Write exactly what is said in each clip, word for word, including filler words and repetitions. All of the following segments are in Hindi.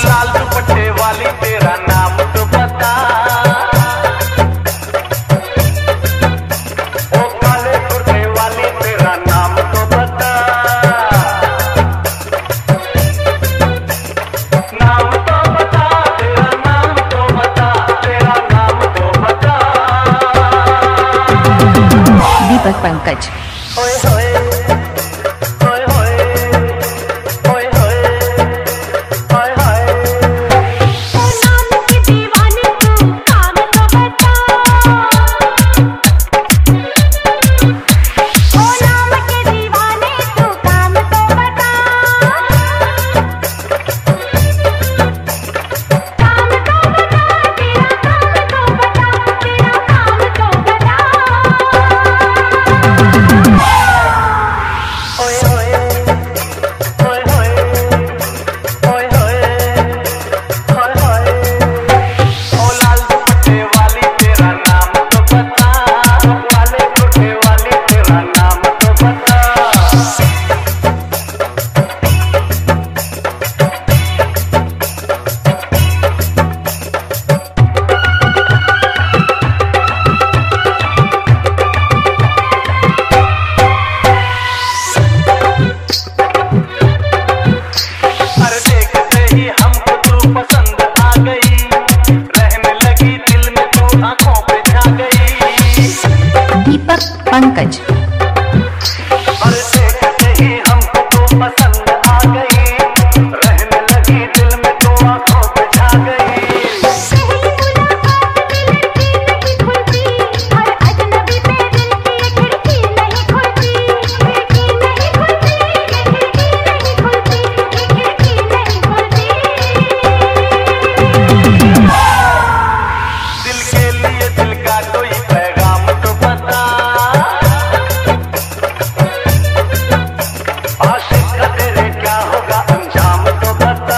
लाल दुपट्टे वाली तेरा नाम तो बता, ओ काले कुर्ते वाली तेरा नाम तो बता, नाम तो बता, तेरा नाम तो बता, तेरा नाम तो बता। दीपक पंकज। ओए होए ओए होए ओए होए ओए होए। ओ नाम के दीवाने तू काम तो बता, ओ नाम के दीवाने तू काम तो बता, काम तो बता, तेरा काम तो बता, तेरा काम तो बता। ओए होए ओए होए ओए होए ओए होए। ओ लाल दुपट्टे वाली तेरा नाम तो बता, ओ काले कुर्ते वाली तेरा नाम तो बता। अरे देखते ही हमको तू पसंद आ गई, रहने लगी दिल में तू आंखों पे छा गई। दीपक पंकज। अरे देखते ही हमको तू पसंद आ गई, रहने लगी दिल में तू आंखों पे छा गई। पहली मुलाकात में लड़की नहीं खुलती, हर अजनबी पे दिल की ये खिड़की नहीं खुलती, खिड़की नहीं खुलती, ये खिड़की नहीं खुलती, ये खिड़की नहीं खुलती। दिल के लिए दिल का कोई पैगाम तो बता, आशिक का तेरे क्या होगा अंजाम तो बता।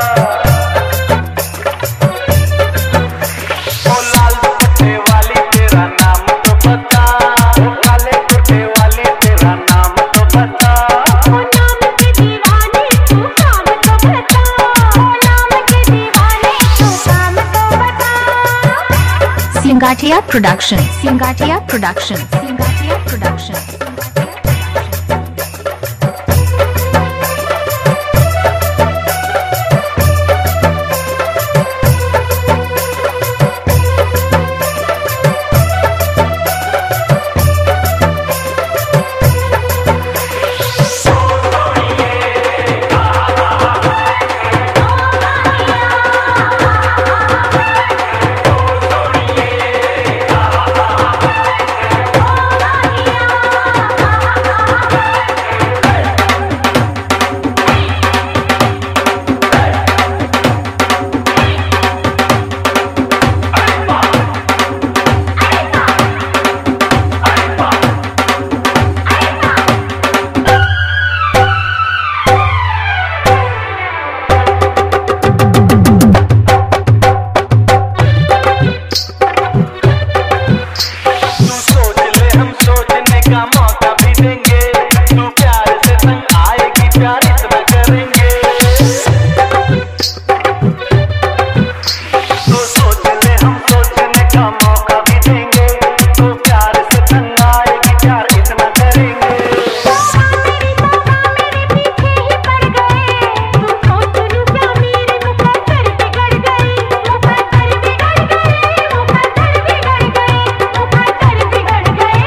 ओ लाल दुपट्टे वाली तेरा नाम तो बता, ओ काले कुर्ते वाली तेरा नाम तो बता। ओ नाम के दीवाने तू काम तो बता, ओ नाम के दीवाने तू काम तो बता। Singatiya production. Singatiya production. Singatiya production. तू सोच ले हम सोचने का मौका भी देंगे, तू प्यार से तंग आएगी प्यार इतना करेंगे। तू सोच ले हम सोचने का मौका भी देंगे, तू प्यार से तंग आएगी प्यार इतना करेंगे। मेरी तोबा मेरे पीछे ही पड़ गए, तू सोच लूं क्या मेरे मुकद्दर बिगड़ गए, मुकद्दर बिगड़ गए, मुकद्दर बिगड़ गए, मुकद्दर बिगड़ गए।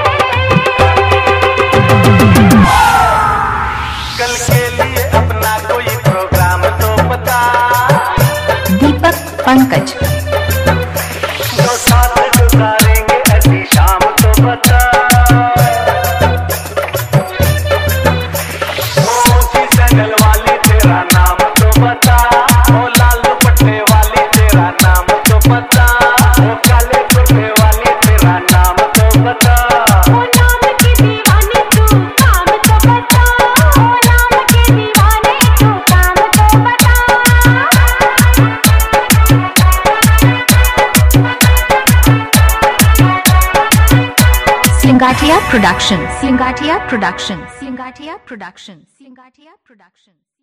कल के लिए अपना कोई प्रोग्राम तो बता, दीपक पंकज। जो साथ गुजारेंगे ऐसी शाम तो बता। ओ ऊंची सैंडल वाली तेरा नाम तो बता, ओ लाल दुपट्टे वाली तेरा नाम तो बता, ओ काले कुर्ते वाली तेरा नाम तो बता। ओ नाम के दीवाने तू काम तो बता, ओ नाम के दीवाने तू काम तो बता। Singatia Production. Singatia Production. Singatia Production. Singatia Production.